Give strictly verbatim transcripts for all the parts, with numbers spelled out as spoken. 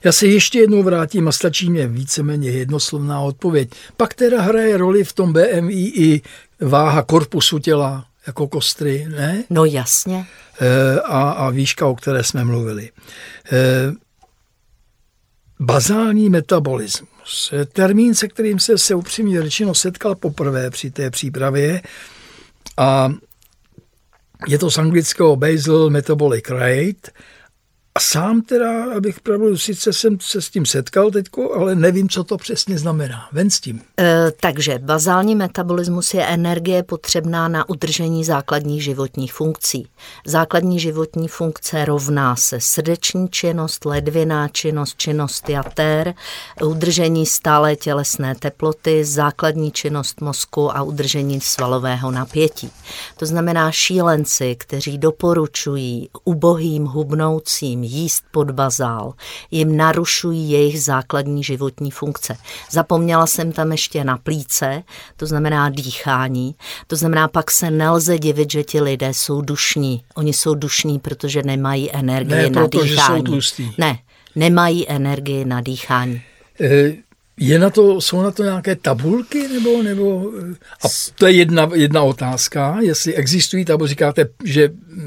Já se ještě jednou vrátím a stačí mě víceméně jednoslovná odpověď. Pak teda hraje roli v tom bé em í i váha korpusu těla, jako kostry, ne? No jasně. E, a, a výška, o které jsme mluvili. E, bazální metabolismus. Termín, se kterým se, se upřímně řečeno setkal poprvé při té přípravě a je to z anglického basal metabolic rate. A sám teda, abych pravdu, sice jsem se s tím setkal teďko, ale nevím, co to přesně znamená. Ven s tím. E, takže bazální metabolismus je energie potřebná na udržení základních životních funkcí. Základní životní funkce rovná se srdeční činnost, ledviná činnost, činnost jater, udržení stálé tělesné teploty, základní činnost mozku a udržení svalového napětí. To znamená šílenci, kteří doporučují ubohým, hubnoucím jíst pod bazál, jim narušují jejich základní životní funkce. Zapomněla jsem tam ještě na plíce, to znamená dýchání, to znamená pak se nelze divit, že ti lidé jsou dušní. Oni jsou dušní, protože nemají energii ne, na proto, dýchání. Že jsou tlustí. Ne, nemají energii na dýchání. E, je na to, jsou na to nějaké tabulky? Nebo, nebo, a to je jedna, jedna otázka, jestli existují tabulky, říkáte, že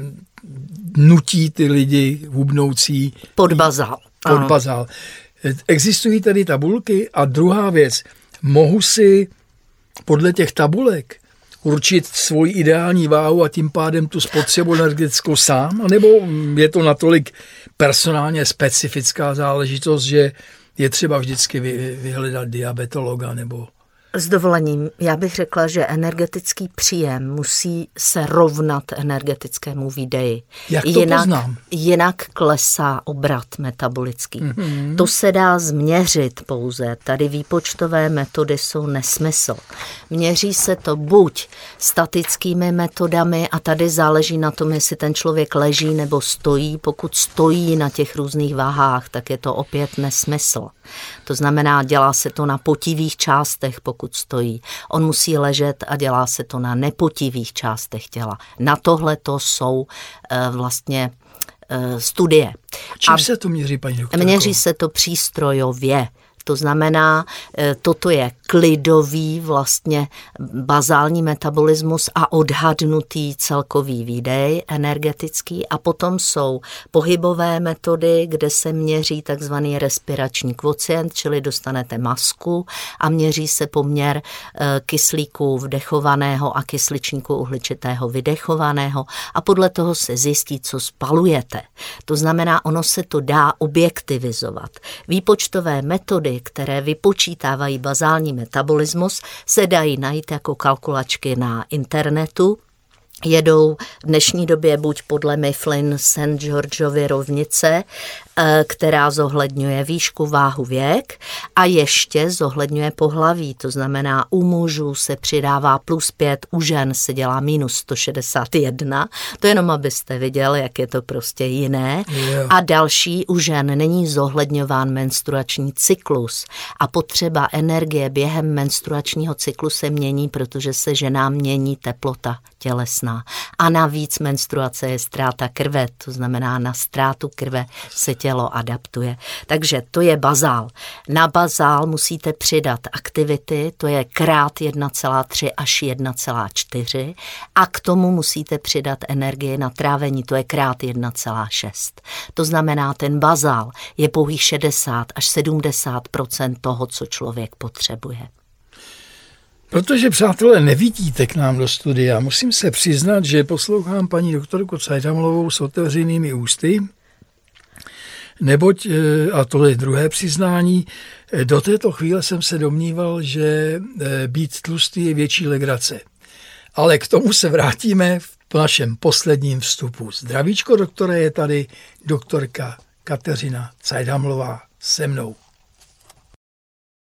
nutí ty lidi hubnoucí pod bazál. Pod bazál. Existují tady tabulky? A druhá věc, mohu si podle těch tabulek určit svoji ideální váhu a tím pádem tu spotřebu energetickou sám? A nebo je to natolik personálně specifická záležitost, že je třeba vždycky vy, vyhledat diabetologa nebo... S dovolením, já bych řekla, že energetický příjem musí se rovnat energetickému výdeji. Jak to jinak, poznám? Jinak klesá obrat metabolický. Mm-hmm. To se dá změřit pouze. Tady výpočtové metody jsou nesmysl. Měří se to buď statickými metodami a tady záleží na tom, jestli ten člověk leží nebo stojí. Pokud stojí na těch různých váhách, tak je to opět nesmysl. To znamená, dělá se to na potivých částech, pokud stojí. On musí ležet a dělá se to na nepotivých částech těla. Na tohle to jsou e, vlastně e, studie. Čím a se to měří, paní doktorko? Měří se to přístrojově. To znamená, toto je klidový vlastně bazální metabolismus a odhadnutý celkový výdej energetický a potom jsou pohybové metody, kde se měří takzvaný respirační kvocient, čili dostanete masku a měří se poměr kyslíku vdechovaného a kysličníku uhličitého vydechovaného a podle toho se zjistí, co spalujete. To znamená, ono se to dá objektivizovat. Výpočtové metody, které vypočítávají bazální metabolismus, se dají najít jako kalkulačky na internetu. Jedou v dnešní době buď podle Mifflin Saint Georgeovy rovnice, která zohledňuje výšku, váhu, věk a ještě zohledňuje pohlaví. To znamená, u mužů se přidává plus pět, u žen se dělá minus sto šedesát jedna. To jenom, abyste viděl, jak je to prostě jiné. Yeah. A další, u žen není zohledňován menstruační cyklus a potřeba energie během menstruačního cyklu se mění, protože se ženám mění teplota tělesná. A navíc menstruace je ztráta krve, to znamená, na ztrátu krve se tělo adaptuje. Takže to je bazál. Na bazál musíte přidat aktivity, to je krát jedna celá tři až jedna celá čtyři a k tomu musíte přidat energii na trávení, to je krát jedna celá šest. To znamená, ten bazál je pouhých šedesát až sedmdesát procent toho, co člověk potřebuje. Protože, přátelé, nevidíte k nám do studia, musím se přiznat, že poslouchám paní doktorku Cajtamlovou s otevřenými ústy, neboť, a to je druhé přiznání, do této chvíle jsem se domníval, že být tlustý je větší legrace. Ale k tomu se vrátíme v našem posledním vstupu. Zdravíčko, doktore, je tady doktorka Kateřina Cajtamlová se mnou.